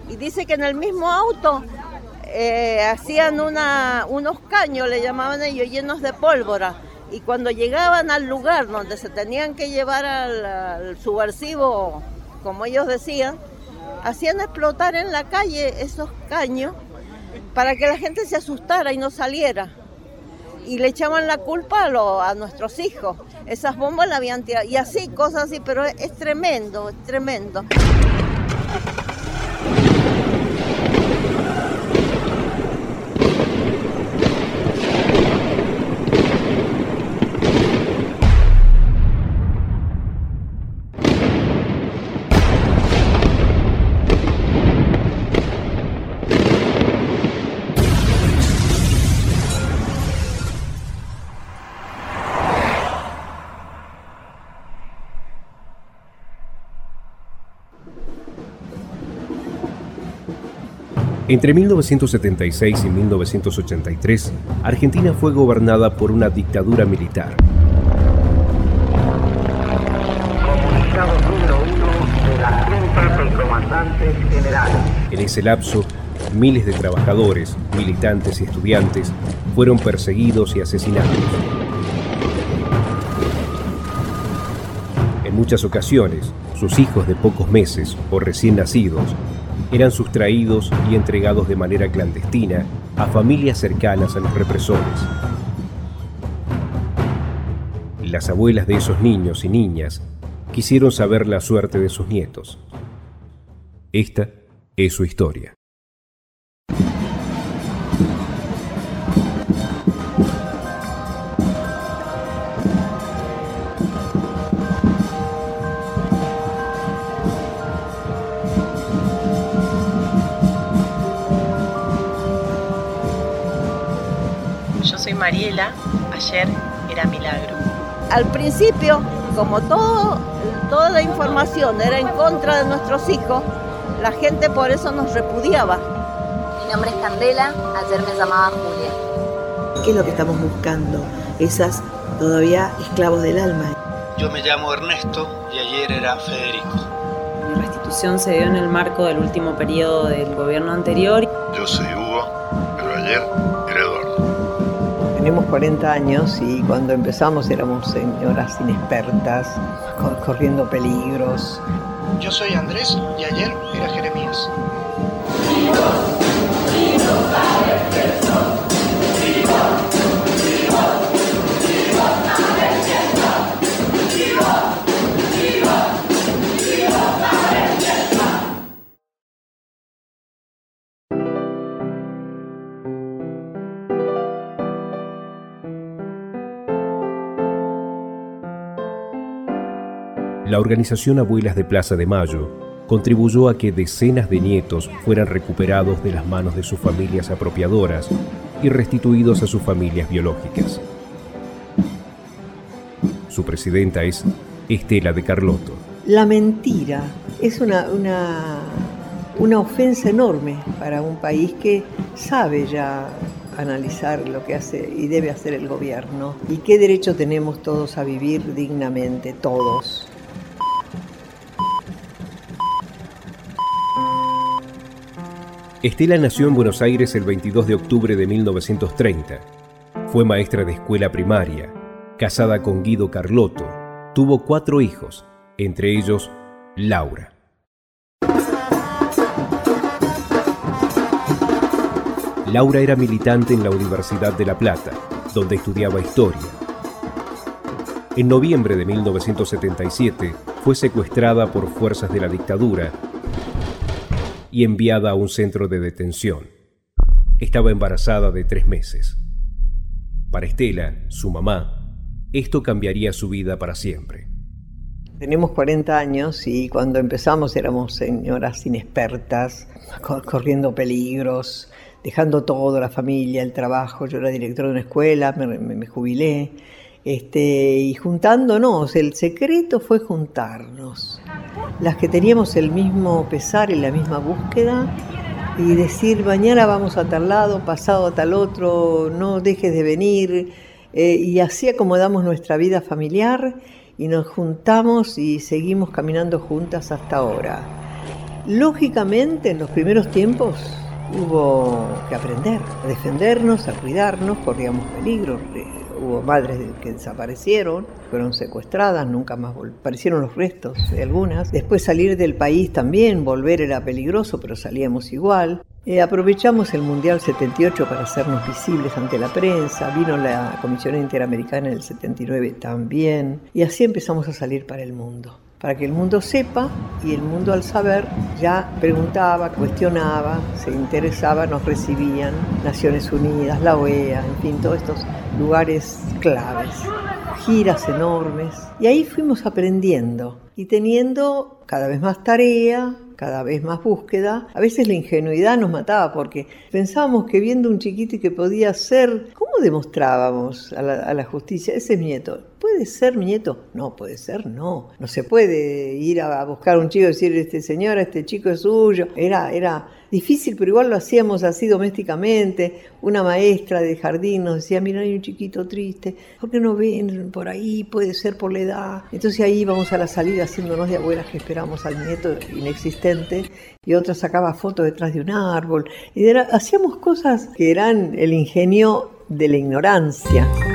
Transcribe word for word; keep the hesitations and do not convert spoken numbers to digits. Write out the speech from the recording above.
Y dice que en el mismo auto eh, hacían una, unos caños, le llamaban ellos, llenos de pólvora. Y cuando llegaban al lugar donde se tenían que llevar al, al subversivo, como ellos decían, hacían explotar en la calle esos caños para que la gente se asustara y no saliera. Y le echaban la culpa a, lo, a nuestros hijos. Esas bombas las habían tirado. Y así, cosas así, pero es, es tremendo, es tremendo. Entre mil novecientos setenta y seis y mil novecientos ochenta y tres, Argentina fue gobernada por una dictadura militar. Comunicado número uno de las juntas del comandante general. En ese lapso, miles de trabajadores, militantes y estudiantes fueron perseguidos y asesinados. En muchas ocasiones, sus hijos de pocos meses o recién nacidos eran sustraídos y entregados de manera clandestina a familias cercanas a los represores. Las abuelas de esos niños y niñas quisieron saber la suerte de sus nietos. Esta es su historia. Mariela, ayer era milagro. Al principio, como todo, toda la información era en contra de nuestros hijos, la gente por eso nos repudiaba. Mi nombre es Candela, ayer me llamaba Julia. ¿Qué es lo que estamos buscando? Esas todavía esclavos del alma. Yo me llamo Ernesto y ayer era Federico. Mi restitución se dio en el marco del último periodo del gobierno anterior. Yo soy Hugo, pero ayer era Eduardo. Tenemos cuarenta años y cuando empezamos éramos señoras inexpertas, corriendo peligros. Yo soy Andrés y ayer era Jeremías. La organización Abuelas de Plaza de Mayo contribuyó a que decenas de nietos fueran recuperados de las manos de sus familias apropiadoras y restituidos a sus familias biológicas. Su presidenta es Estela de Carlotto. La mentira es una, una, una ofensa enorme para un país que sabe ya analizar lo que hace y debe hacer el gobierno y qué derecho tenemos todos a vivir dignamente, todos. Estela nació en Buenos Aires el veintidós de octubre de mil novecientos treinta. Fue maestra de escuela primaria, casada con Guido Carlotto, tuvo cuatro hijos, entre ellos Laura. Laura era militante en la Universidad de La Plata, donde estudiaba historia. En noviembre de mil novecientos setenta y siete fue secuestrada por fuerzas de la dictadura y enviada a un centro de detención. Estaba embarazada de tres meses. Para Estela, su mamá, esto cambiaría su vida para siempre. Tenemos cuarenta años y cuando empezamos éramos señoras inexpertas, corriendo peligros, dejando todo, la familia, el trabajo. Yo era directora de una escuela, me, me, me jubilé, este, y juntándonos. El secreto fue juntarnos. Las que teníamos el mismo pesar y la misma búsqueda, y decir mañana vamos a tal lado, pasado a tal otro, no dejes de venir, eh, y así acomodamos nuestra vida familiar y nos juntamos y seguimos caminando juntas hasta ahora. Lógicamente, en los primeros tiempos hubo que aprender a defendernos, a cuidarnos, corríamos peligro. Hubo madres que desaparecieron, fueron secuestradas, nunca más volvieron. Aparecieron los restos de algunas. Después salir del país también, volver era peligroso, pero salíamos igual. Eh, aprovechamos el Mundial setenta y ocho para hacernos visibles ante la prensa. Vino la Comisión Interamericana en el setenta y nueve también. Y así empezamos a salir para el mundo. Para que el mundo sepa, y el mundo al saber ya preguntaba, cuestionaba, se interesaba, nos recibían, Naciones Unidas, la O E A, en fin, todos estos lugares claves, giras enormes. Y ahí fuimos aprendiendo y teniendo cada vez más tarea, cada vez más búsqueda. A veces la ingenuidad nos mataba porque pensábamos que viendo un chiquito y que podía ser, ¿cómo demostrábamos a la, a la justicia? Ese es mi nieto. ¿Puede ser mi nieto? No, puede ser, no. No se puede ir a buscar a un chico y decir, este señora, este chico es suyo. Era, era difícil, pero igual lo hacíamos así domésticamente. Una maestra de jardín nos decía, mira, hay un chiquito triste, ¿por qué no ven por ahí? Puede ser por la edad. Entonces ahí íbamos a la salida haciéndonos de abuelas que esperamos al nieto inexistente, y otra sacaba fotos detrás de un árbol. Y era, hacíamos cosas que eran el ingenio de la ignorancia.